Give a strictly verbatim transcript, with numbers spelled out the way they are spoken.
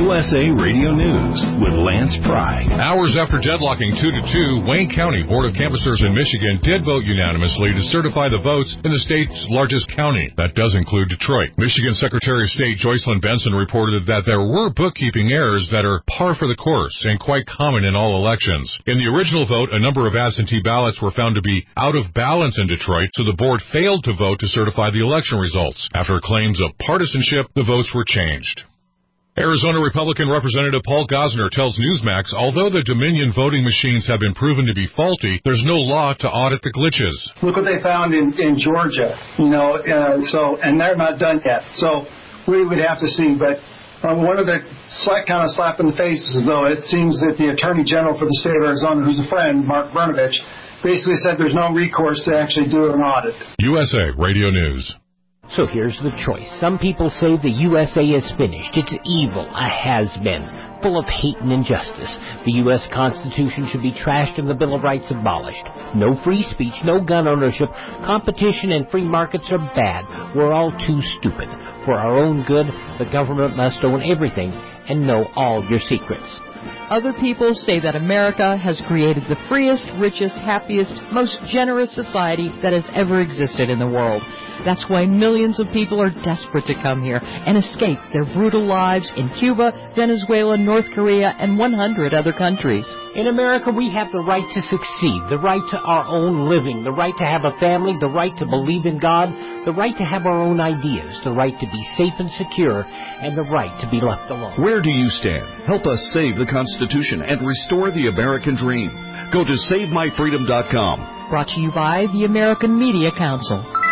U S A Radio News with Lance Pry. Hours after deadlocking two to two, Wayne County Board of Canvassers in Michigan did vote unanimously to certify the votes in the state's largest county. That does include Detroit. Michigan Secretary of State Joycelyn Benson reported that there were bookkeeping errors that are par for the course and quite common in all elections. In the original vote, a number of absentee ballots were found to be out of balance in Detroit, so the board failed to vote to certify the election results. After claims of partisanship, the votes were changed. Arizona Republican Representative Paul Gosner tells Newsmax, although the Dominion voting machines have been proven to be faulty, there's no law to audit the glitches. Look what they found in, in Georgia, you know, uh, so, and they're not done yet. So we would have to see, but um, one of the slight kind of slap in the faces, though, it seems that the Attorney General for the state of Arizona, who's a friend, Mark Brnovich, basically said there's no recourse to actually do an audit. U S A Radio News. So here's the choice. Some people say the U S A is finished. It's evil, a has-been, full of hate and injustice. The U S Constitution should be trashed and the Bill of Rights abolished. No free speech, no gun ownership. Competition and free markets are bad. We're all too stupid. For our own good, the government must own everything and know all your secrets. Other people say that America has created the freest, richest, happiest, most generous society that has ever existed in the world. That's why millions of people are desperate to come here and escape their brutal lives in Cuba, Venezuela, North Korea, and one hundred other countries. In America, we have the right to succeed, the right to our own living, the right to have a family, the right to believe in God, the right to have our own ideas, the right to be safe and secure, and the right to be left alone. Where do you stand? Help us save the Constitution and restore the American dream. Go to save my freedom dot com. Brought to you by the American Media Council.